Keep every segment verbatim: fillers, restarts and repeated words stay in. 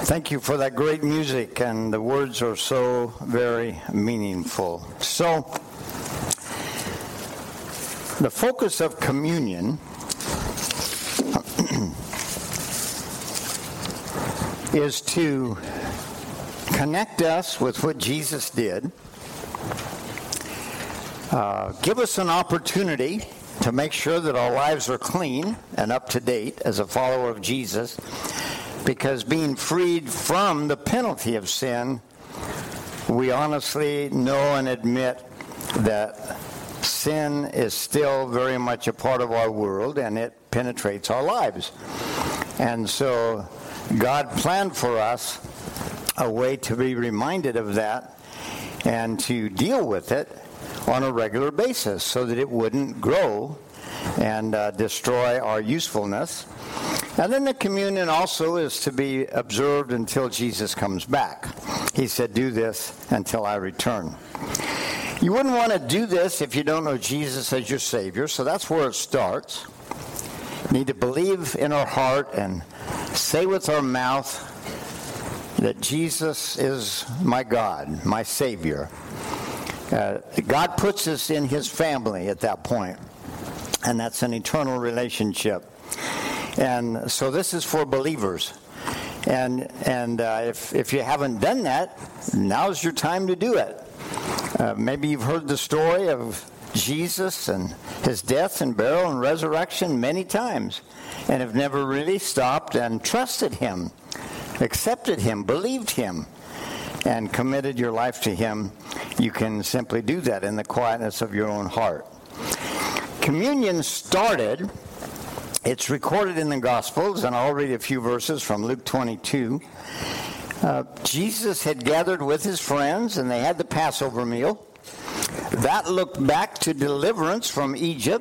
Thank you for that great music, and the words are so very meaningful. So, the focus of communion is to connect us with what Jesus did, uh, give us an opportunity to make sure that our lives are clean and up to date as a follower of Jesus, because being freed from the penalty of sin, we honestly know and admit that sin is still very much a part of our world, and it penetrates our lives. And so God planned for us a way to be reminded of that and to deal with it on a regular basis so that it wouldn't grow and uh, destroy our usefulness. And then the communion also is to be observed until Jesus comes back. He said, do this until I return. You wouldn't want to do this if you don't know Jesus as your Savior, so that's where it starts. We need to believe in our heart and say with our mouth that Jesus is my God, my Savior. Uh, God puts us in His family at that point, and that's an eternal relationship. And so this is for believers. And and uh, if, if you haven't done that, now's your time to do it. Uh, maybe you've heard the story of Jesus and His death and burial and resurrection many times and have never really stopped and trusted Him, accepted Him, believed Him, and committed your life to Him. You can simply do that in the quietness of your own heart. Communion started... It's recorded in the Gospels, and I'll read a few verses from Luke twenty-two. Uh, Jesus had gathered with His friends, and they had the Passover meal. That looked back to deliverance from Egypt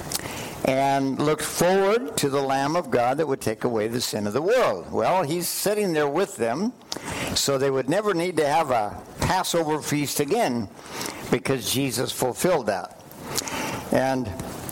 and looked forward to the Lamb of God that would take away the sin of the world. Well, He's sitting there with them, so they would never need to have a Passover feast again because Jesus fulfilled that. And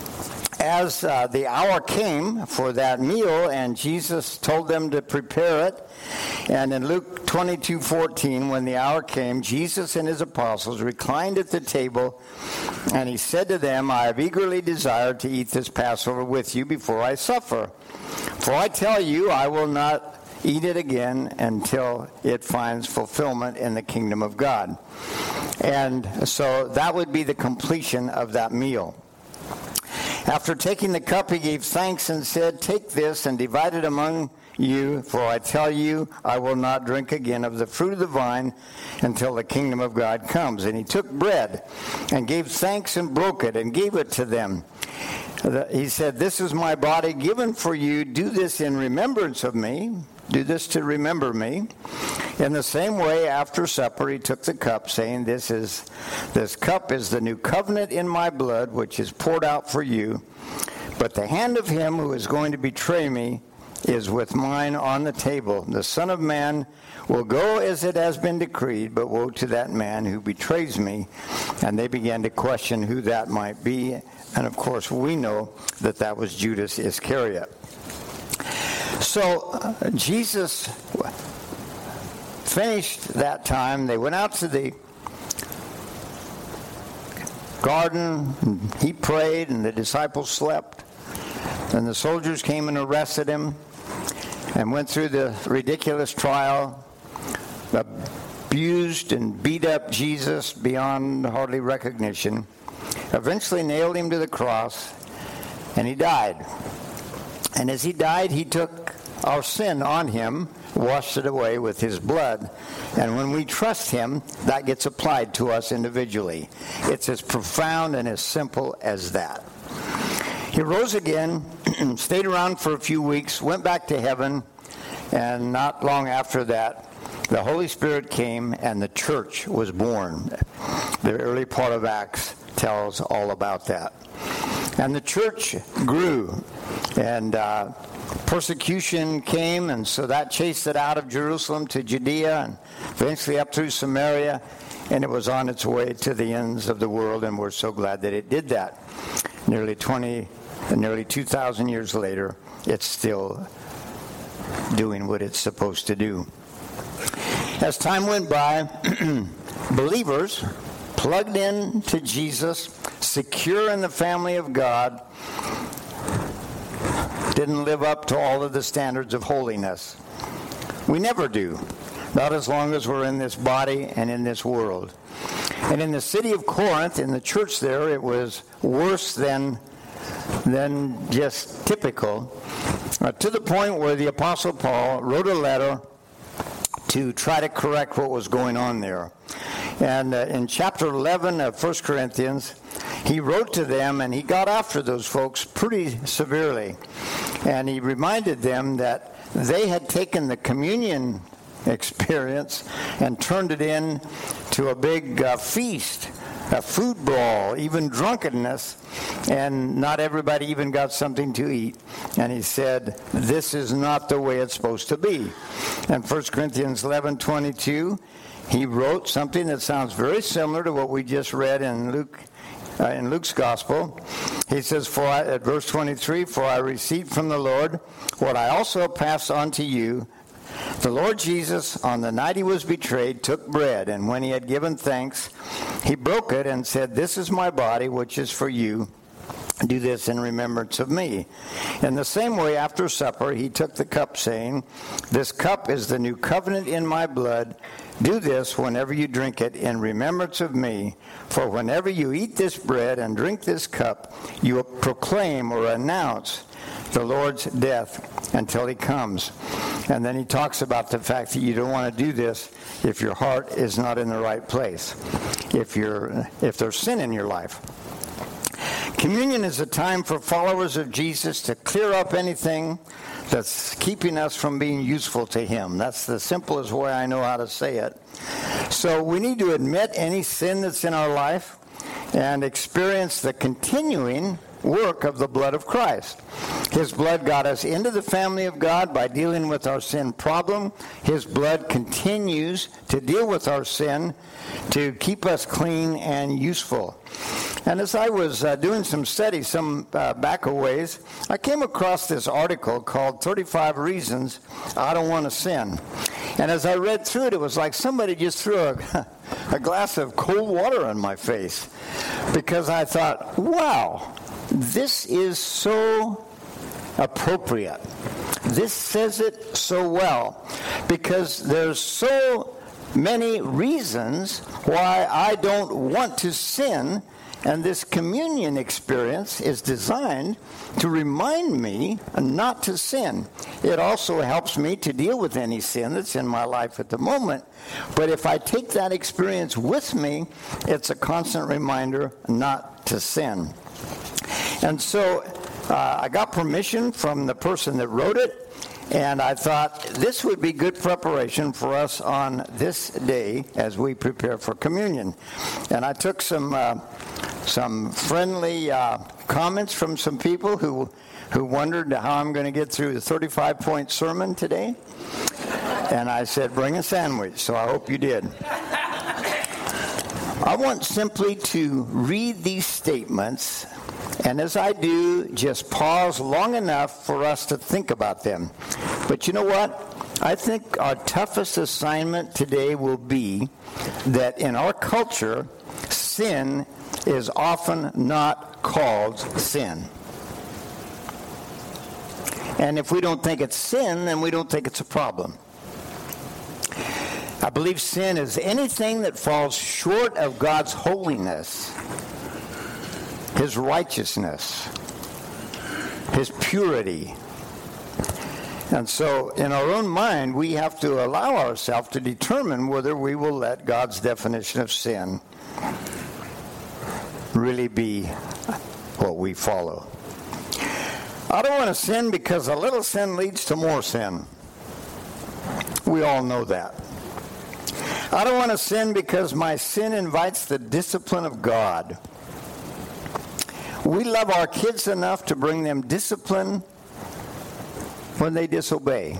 As uh, the hour came for that meal, and Jesus told them to prepare it, and in Luke twenty-two fourteen, when the hour came, Jesus and His apostles reclined at the table, and He said to them, I have eagerly desired to eat this Passover with you before I suffer. For I tell you, I will not eat it again until it finds fulfillment in the kingdom of God. And so that would be the completion of that meal. After taking the cup, He gave thanks and said, take this and divide it among you, for I tell you, I will not drink again of the fruit of the vine until the kingdom of God comes. And He took bread and gave thanks and broke it and gave it to them. He said, this is my body given for you. Do this in remembrance of me. Do this to remember me. In the same way, after supper, He took the cup, saying, This is this cup is the new covenant in my blood, which is poured out for you. But the hand of him who is going to betray me is with mine on the table. The Son of Man will go as it has been decreed, but woe to that man who betrays me. And they began to question who that might be. And of course, we know that that was Judas Iscariot. So uh, Jesus finished that time. They went out to the garden. And He prayed, and the disciples slept. And the soldiers came and arrested Him and went through the ridiculous trial, abused and beat up Jesus beyond hardly recognition, eventually nailed Him to the cross, and He died. And as He died, He took our sin on Him, washed it away with His blood. And when we trust Him, that gets applied to us individually. It's as profound and as simple as that. He rose again, stayed around for a few weeks, went back to heaven, and not long after that, the Holy Spirit came and the church was born. The early part of Acts tells all about that. And the church grew, and uh, persecution came, and so that chased it out of Jerusalem to Judea and eventually up through Samaria, and it was on its way to the ends of the world, and we're so glad that it did that. Nearly twenty, nearly two thousand years later, it's still doing what it's supposed to do. As time went by, believers plugged in to Jesus, secure in the family of God, didn't live up to all of the standards of holiness. We never do, not as long as we're in this body and in this world. And in the city of Corinth, in the church there, it was worse than, than just typical, uh, to the point where the Apostle Paul wrote a letter to try to correct what was going on there. And uh, in chapter eleven of First Corinthians, he wrote to them, and he got after those folks pretty severely. And he reminded them that they had taken the communion experience and turned it in to a big uh, feast, a food brawl, even drunkenness, and not everybody even got something to eat. And he said, this is not the way it's supposed to be. And First Corinthians eleven twenty-two, he wrote something that sounds very similar to what we just read in Luke, uh, in Luke's Gospel. He says, "For I, at verse twenty-three, for I received from the Lord what I also passed on to you. The Lord Jesus, on the night he was betrayed, took bread, and when he had given thanks, he broke it and said, 'This is my body, which is for you. Do this in remembrance of me.' In the same way, after supper, he took the cup, saying, 'This cup is the new covenant in my blood. Do this whenever you drink it in remembrance of me. For whenever you eat this bread and drink this cup, you will proclaim or announce the Lord's death until he comes.'" And then he talks about the fact that you don't want to do this if your heart is not in the right place, if you're if there's sin in your life. Communion is a time for followers of Jesus to clear up anything that's keeping us from being useful to him. That's the simplest way I know how to say it. So we need to admit any sin that's in our life and experience the continuing work of the blood of Christ. His blood got us into the family of God by dealing with our sin problem. His blood continues to deal with our sin to keep us clean and useful. And as I was uh, doing some study some uh, back a ways, I came across this article called thirty-five Reasons I Don't Want to Sin. And as I read through it, it was like somebody just threw a, a glass of cold water on my face, because I thought, wow, this is so appropriate. This says it so well, because there's so many reasons why I don't want to sin, and this communion experience is designed to remind me not to sin. It also helps me to deal with any sin that's in my life at the moment, but if I take that experience with me, it's a constant reminder not to sin. And so uh, I got permission from the person that wrote it, and I thought this would be good preparation for us on this day as we prepare for communion. And I took some uh, some friendly uh, comments from some people who who wondered how I'm going to get through the thirty-five point sermon today. And I said, bring a sandwich, so I hope you did. I want simply to read these statements, and as I do, just pause long enough for us to think about them. But you know what? I think our toughest assignment today will be that in our culture, sin is often not called sin. And if we don't think it's sin, then we don't think it's a problem. I believe sin is anything that falls short of God's holiness, his righteousness, his purity. And so in our own mind, we have to allow ourselves to determine whether we will let God's definition of sin really be what we follow. I don't want to sin because a little sin leads to more sin. We all know that. I don't want to sin because my sin invites the discipline of God. We love our kids enough to bring them discipline when they disobey.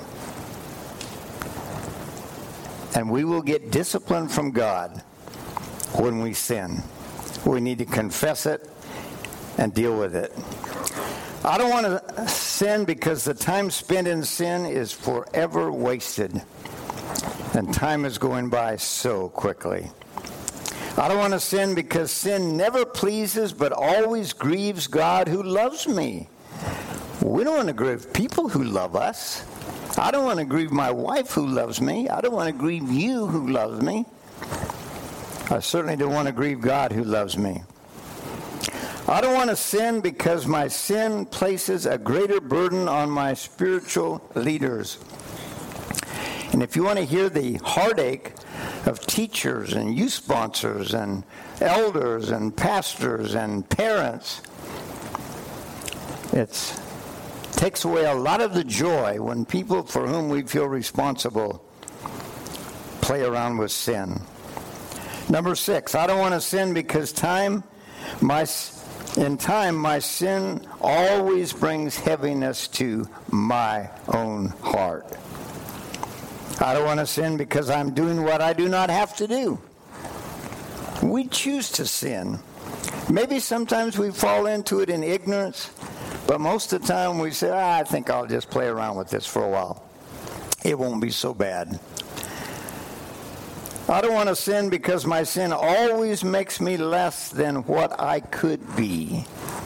And we will get discipline from God when we sin. We need to confess it and deal with it. I don't want to sin because the time spent in sin is forever wasted. And time is going by so quickly. I don't want to sin because sin never pleases but always grieves God who loves me. We don't want to grieve people who love us. I don't want to grieve my wife who loves me. I don't want to grieve you who loves me. I certainly don't want to grieve God who loves me. I don't want to sin because my sin places a greater burden on my spiritual leaders. And if you want to hear the heartache of teachers and youth sponsors and elders and pastors and parents, it takes away a lot of the joy when people for whom we feel responsible play around with sin. Number six, I don't want to sin because time, my in time, my sin always brings heaviness to my own heart. I don't want to sin because I'm doing what I do not have to do. We choose to sin. Maybe sometimes we fall into it in ignorance, but most of the time we say, ah, I think I'll just play around with this for a while. It won't be so bad. I don't want to sin because my sin always makes me less than what I could be.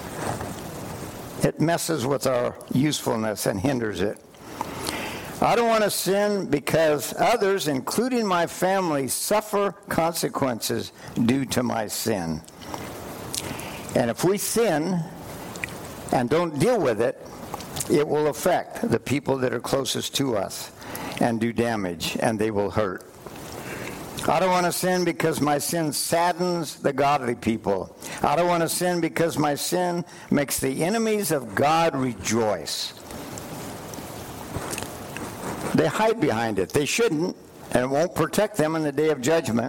It messes with our usefulness and hinders it. I don't want to sin because others, including my family, suffer consequences due to my sin. And if we sin and don't deal with it, it will affect the people that are closest to us and do damage, and they will hurt. I don't want to sin because my sin saddens the godly people. I don't want to sin because my sin makes the enemies of God rejoice. They hide behind it. They shouldn't, and it won't protect them in the day of judgment.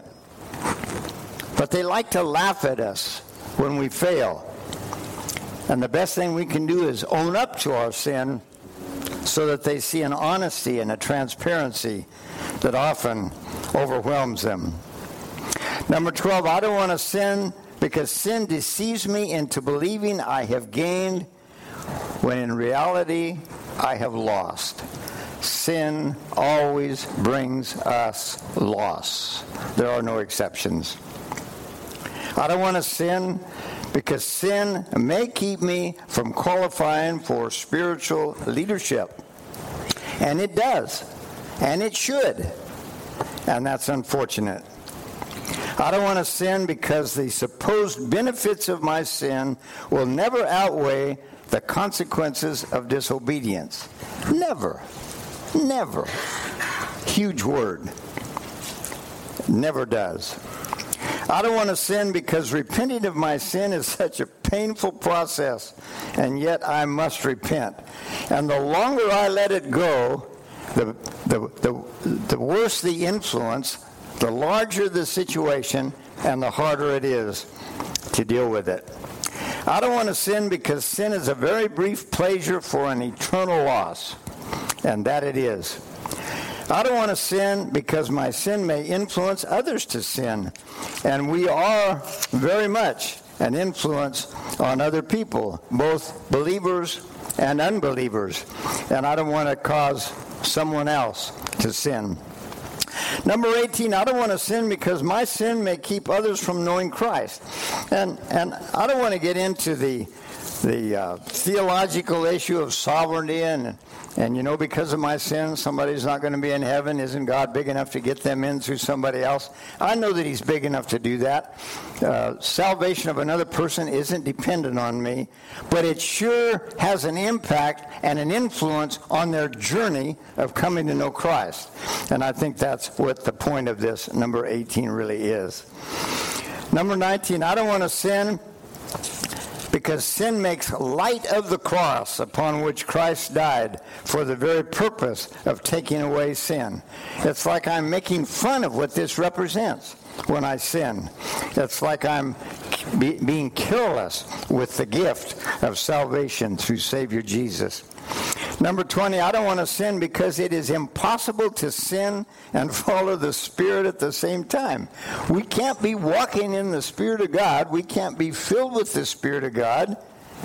But they like to laugh at us when we fail. And the best thing we can do is own up to our sin so that they see an honesty and a transparency that often overwhelms them. Number twelve, I don't want to sin because sin deceives me into believing I have gained when in reality I have lost. Sin always brings us loss. There are no exceptions. I don't want to sin because sin may keep me from qualifying for spiritual leadership. And it does. And it should. And that's unfortunate. I don't want to sin because the supposed benefits of my sin will never outweigh the consequences of disobedience. Never. Never. Huge word. Never does. I don't want to sin because repenting of my sin is such a painful process, and yet I must repent. And the longer I let it go, the, the, the, the worse the influence, the larger the situation, and the harder it is to deal with it. I don't want to sin because sin is a very brief pleasure for an eternal loss, and that it is. I don't want to sin because my sin may influence others to sin, and we are very much an influence on other people, both believers and unbelievers, and I don't want to cause someone else to sin. Number eighteen, I don't want to sin because my sin may keep others from knowing Christ. And and I don't want to get into the the uh, theological issue of sovereignty and and you know, because of my sin, somebody's not going to be in heaven. Isn't God big enough to get them in through somebody else? I know that he's big enough to do that. Uh, salvation of another person isn't dependent on me, but it sure has an impact and an influence on their journey of coming to know Christ. And I think that's what the point of this number eighteen really is. Number nineteen, I don't want to sin because sin makes light of the cross upon which Christ died for the very purpose of taking away sin. It's like I'm making fun of what this represents when I sin. It's like I'm be, being careless with the gift of salvation through Savior Jesus. Number twenty, I don't want to sin because it is impossible to sin and follow the Spirit at the same time. We can't be walking in the Spirit of God. We can't be filled with the Spirit of God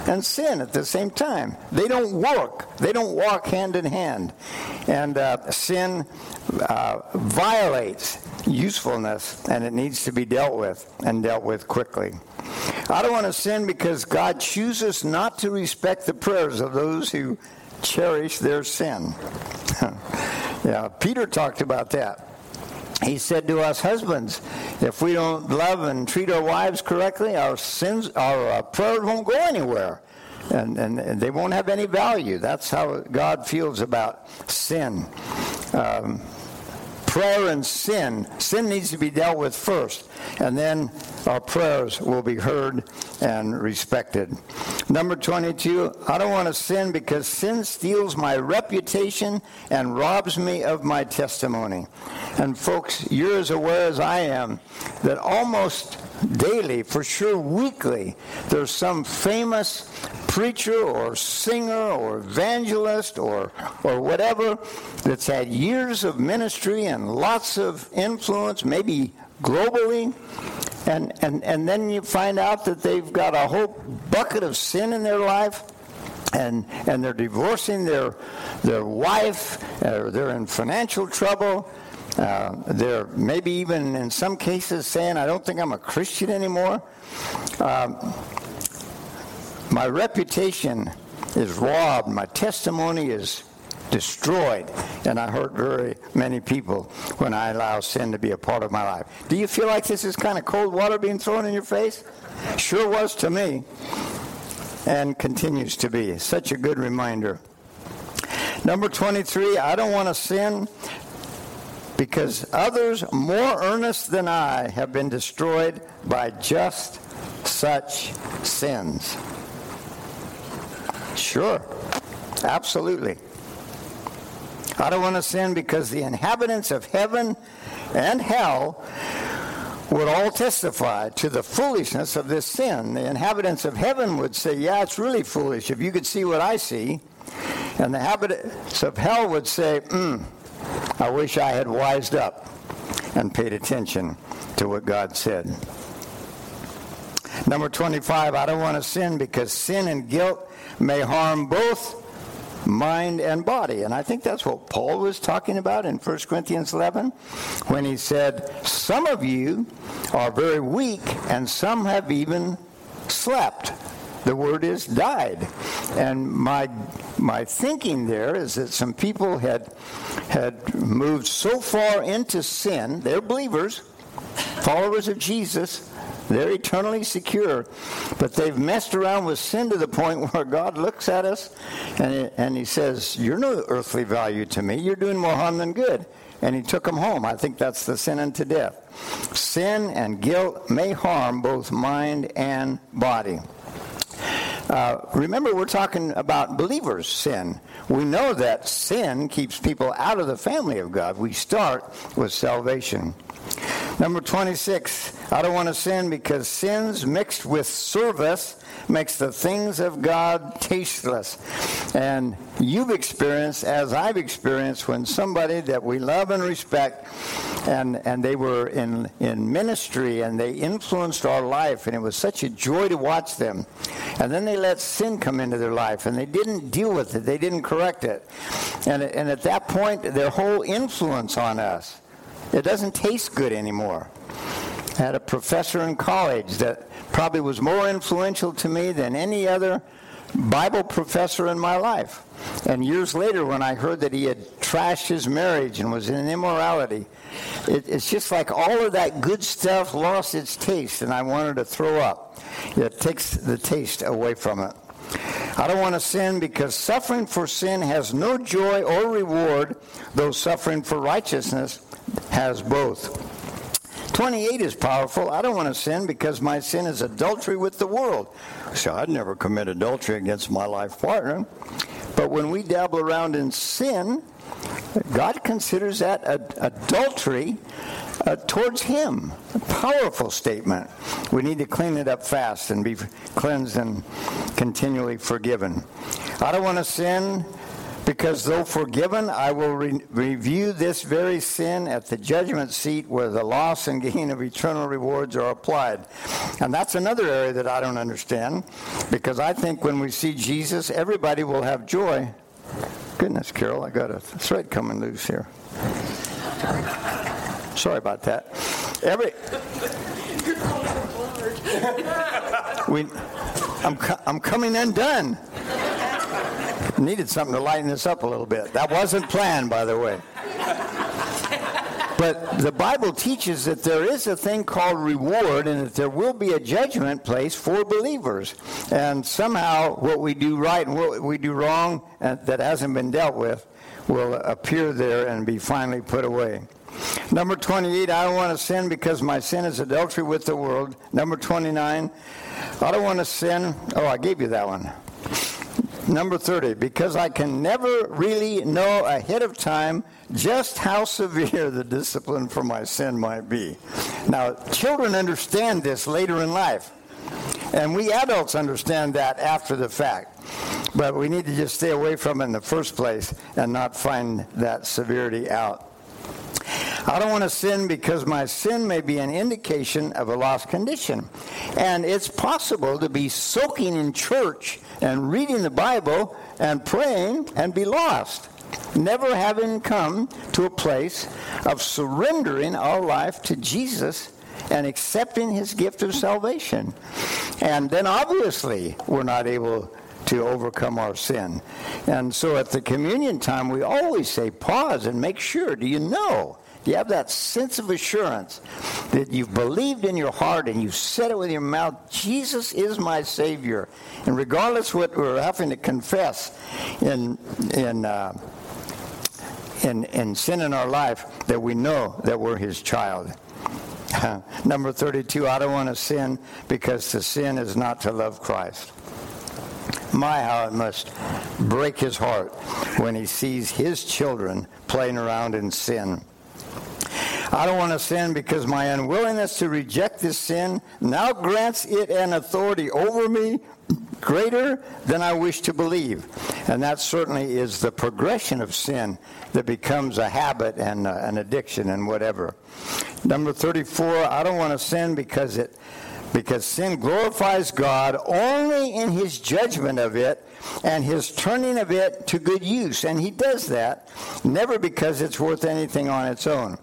and sin at the same time. They don't work. They don't walk hand in hand. And uh, sin uh, violates usefulness, and it needs to be dealt with, and dealt with quickly. I don't want to sin because God chooses not to respect the prayers of those who cherish their sin. Yeah, Peter talked about that. He said to us husbands, if we don't love and treat our wives correctly, our sins, our uh, prayers won't go anywhere, and, and, and they won't have any value. That's how God feels about sin. Um, prayer and sin. Sin needs to be dealt with first, and then our prayers will be heard and respected. Number twenty-two, I don't want to sin because sin steals my reputation and robs me of my testimony. And folks, you're as aware as I am that almost daily, for sure weekly, there's some famous preacher or singer or evangelist or or whatever that's had years of ministry and lots of influence, maybe globally, and, and, and then you find out that they've got a whole bucket of sin in their life, and and they're divorcing their their wife, or they're in financial trouble. Uh, they're maybe even in some cases saying, I don't think I'm a Christian anymore. Um, my reputation is robbed. My testimony is destroyed. And I hurt very many people when I allow sin to be a part of my life. Do you feel like this is kind of cold water being thrown in your face? Sure was to me, and continues to be. Such a good reminder. Number twenty-three, I don't want to sin because others more earnest than I have been destroyed by just such sins. Sure, absolutely. I don't want to sin because the inhabitants of heaven and hell would all testify to the foolishness of this sin. The inhabitants of heaven would say, yeah, it's really foolish if you could see what I see. And the inhabitants of hell would say, hmm, I wish I had wised up and paid attention to what God said. Number twenty-five, I don't want to sin because sin and guilt may harm both mind and body. And I think that's what Paul was talking about in First Corinthians eleven when he said, some of you are very weak and some have even slept. The word is died. And my my thinking there is that some people had had moved so far into sin, they're believers, followers of Jesus, they're eternally secure, but they've messed around with sin to the point where God looks at us and, it, and he says, you're no earthly value to me. You're doing more harm than good. And he took them home. I think that's the sin unto death. Sin and guilt may harm both mind and body. Uh, remember, we're talking about believers' sin. We know that sin keeps people out of the family of God. We start with salvation. Number twenty-six, I don't want to sin because sins mixed with service makes the things of God tasteless. And you've experienced, as I've experienced, when somebody that we love and respect, and, and they were in, in ministry and they influenced our life, and it was such a joy to watch them. And then they let sin come into their life, and they didn't deal with it. They didn't correct it. And, and at that point, their whole influence on us, it doesn't taste good anymore. I had a professor in college that probably was more influential to me than any other Bible professor in my life. And years later, when I heard that he had trashed his marriage and was in immorality, it, it's just like all of that good stuff lost its taste, and I wanted to throw up. It takes the taste away from it. I don't want to sin because suffering for sin has no joy or reward, though suffering for righteousness has both. twenty-eight is powerful. I don't want to sin because my sin is adultery with the world. So I'd never commit adultery against my life partner. But when we dabble around in sin, God considers that ad- adultery uh, towards him. A powerful statement. We need to clean it up fast and be cleansed and continually forgiven. I don't want to sin because though forgiven, I will re- review this very sin at the judgment seat where the loss and gain of eternal rewards are applied. And that's another area that I don't understand, because I think when we see Jesus, everybody will have joy. Goodness, Carol, I got a thread coming loose here. Sorry about that. Every we, I'm I'm coming undone. Needed something to lighten this up a little bit. That wasn't planned, by the way. But the Bible teaches that there is a thing called reward, and that there will be a judgment place for believers. And somehow what we do right and what we do wrong and that hasn't been dealt with will appear there and be finally put away. Number twenty-eight, I don't want to sin because my sin is adultery with the world. Number twenty-nine, I don't want to sin. Oh, I gave you that one. Number thirty, because I can never really know ahead of time just how severe the discipline for my sin might be. Now, children understand this later in life, and we adults understand that after the fact. But we need to just stay away from it in the first place and not find that severity out. I don't want to sin because my sin may be an indication of a lost condition. And it's possible to be soaking in church and reading the Bible and praying and be lost, never having come to a place of surrendering our life to Jesus and accepting his gift of salvation. And then obviously we're not able to overcome our sin. And so at the communion time, we always say, pause and make sure. Do you know? Do you have that sense of assurance that you've believed in your heart and you've said it with your mouth, Jesus is my Savior? And regardless what we're having to confess in in uh, in, in sin in our life, that we know that we're his child. Number thirty-two, I don't want to sin because to sin is not to love Christ. My, how it must break his heart when he sees his children playing around in sin. I don't want to sin because my unwillingness to reject this sin now grants it an authority over me greater than I wish to believe. And that certainly is the progression of sin that becomes a habit and uh, an addiction and whatever. Number thirty-four, I don't want to sin because it because sin glorifies God only in his judgment of it and his turning of it to good use. And he does that, never because it's worth anything on its own.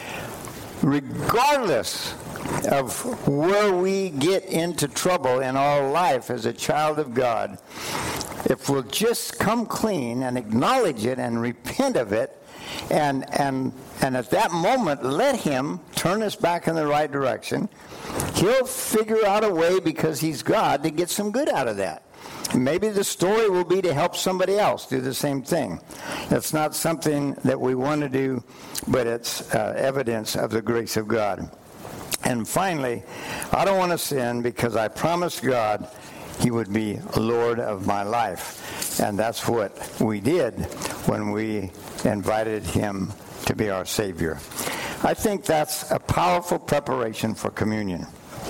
Regardless of where we get into trouble in our life as a child of God, if we'll just come clean and acknowledge it and repent of it, and and and at that moment let him turn us back in the right direction, he'll figure out a way, because he's God, to get some good out of that. Maybe the story will be to help somebody else do the same thing. It's not something that we want to do, but it's uh, evidence of the grace of God. And finally, I don't want to sin because I promised God he would be Lord of my life. And that's what we did when we invited him to be our Savior. I think that's a powerful preparation for communion.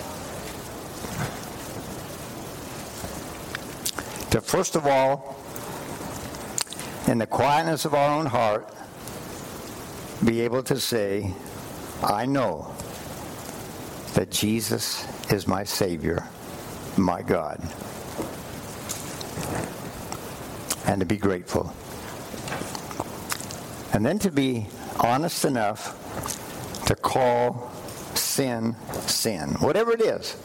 To first of all, in the quietness of our own heart, be able to say, I know that Jesus is my Savior, my God. And to be grateful. And then to be honest enough to call sin, sin, whatever it is.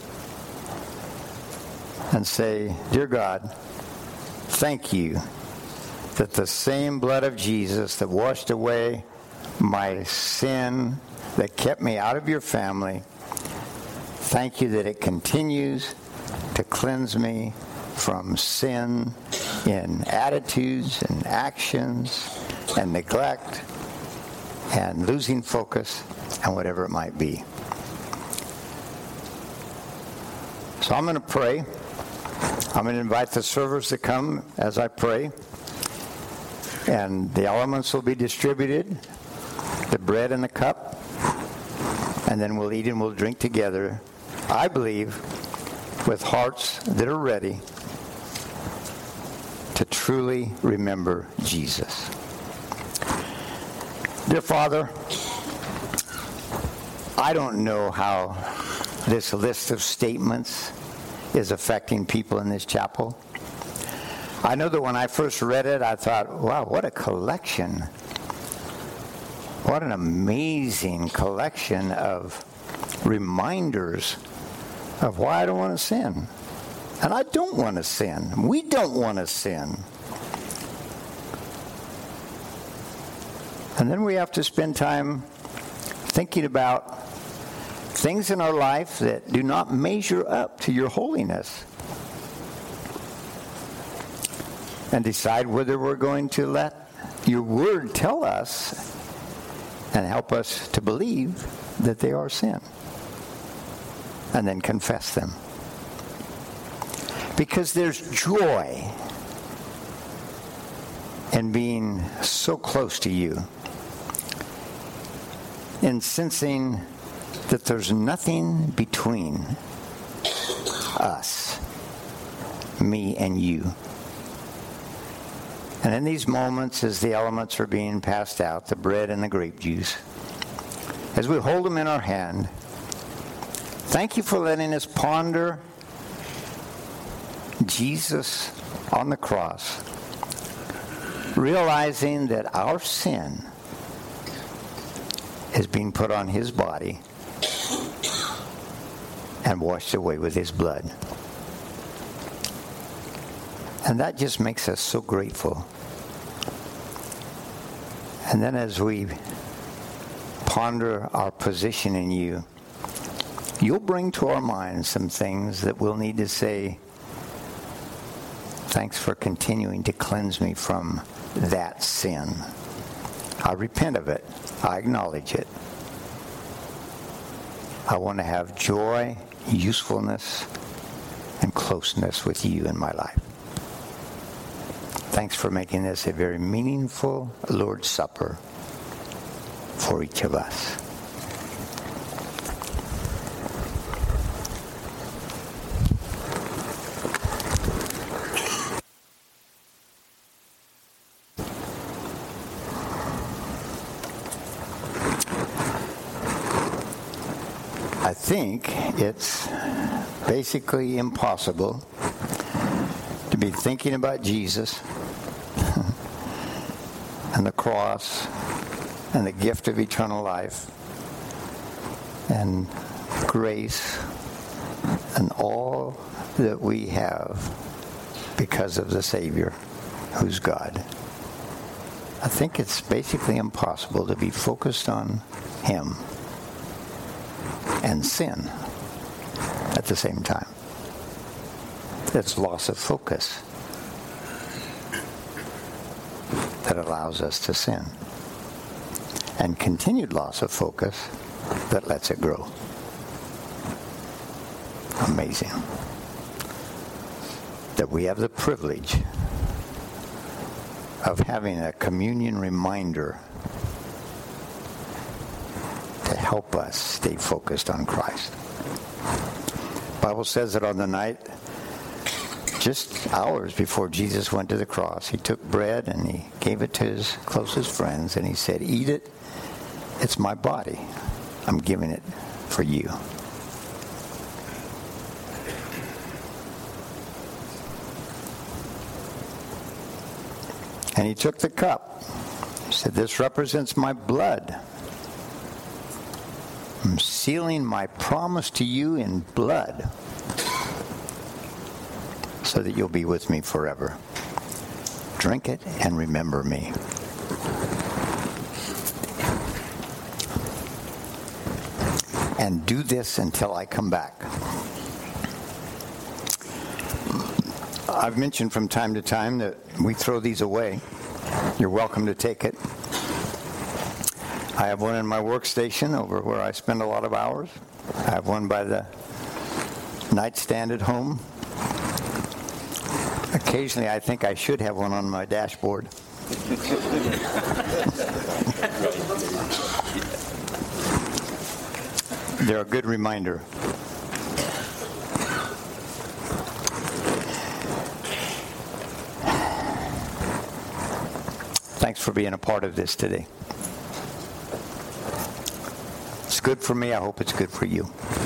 And say, dear God, thank you that the same blood of Jesus that washed away my sin, that kept me out of your family, thank you that it continues to cleanse me from sin in attitudes and actions and neglect and losing focus and whatever it might be. So I'm going to pray. I'm going to invite the servers to come as I pray. And the elements will be distributed, the bread and the cup. And then we'll eat and we'll drink together, I believe, with hearts that are ready to truly remember Jesus. Dear Father, I don't know how this list of statements is affecting people in this chapel. I know that when I first read it, I thought, wow, what a collection. What an amazing collection of reminders of why I don't want to sin. And I don't want to sin. We don't want to sin. And then we have to spend time thinking about things in our life that do not measure up to your holiness. And decide whether we're going to let your word tell us and help us to believe that they are sin. And then confess them. Because there's joy in being so close to you. In sensing that there's nothing between us, me and you. And in these moments, as the elements are being passed out, the bread and the grape juice, as we hold them in our hand, thank you for letting us ponder Jesus on the cross, realizing that our sin is being put on his body and washed away with his blood. And that just makes us so grateful. And then as we ponder our position in you, you'll bring to our minds some things that we'll need to say, thanks for continuing to cleanse me from that sin. I repent of it. I acknowledge it. I want to have joy, usefulness, and closeness with you in my life. Thanks for making this a very meaningful Lord's Supper for each of us. I think it's basically impossible to be thinking about Jesus and the cross and the gift of eternal life and grace and all that we have because of the Savior, who's God. I think it's basically impossible to be focused on him and sin at the same time. That's loss of focus that allows us to sin. And continued loss of focus that lets it grow. Amazing. That we have the privilege of having a communion reminder to help us stay focused on Christ. The Bible says that on the night, just hours before Jesus went to the cross, he took bread and he gave it to his closest friends and he said, "Eat it. It's my body. I'm giving it for you." And he took the cup. He said, "This represents my blood. I'm sealing my promise to you in blood so that you'll be with me forever. Drink it and remember me." And do this until I come back. I've mentioned from time to time that we throw these away. You're welcome to take it. I have one in my workstation over where I spend a lot of hours. I have one by the nightstand at home. Occasionally I think I should have one on my dashboard. They're a good reminder. Thanks for being a part of this today. It's good for me. I hope it's good for you.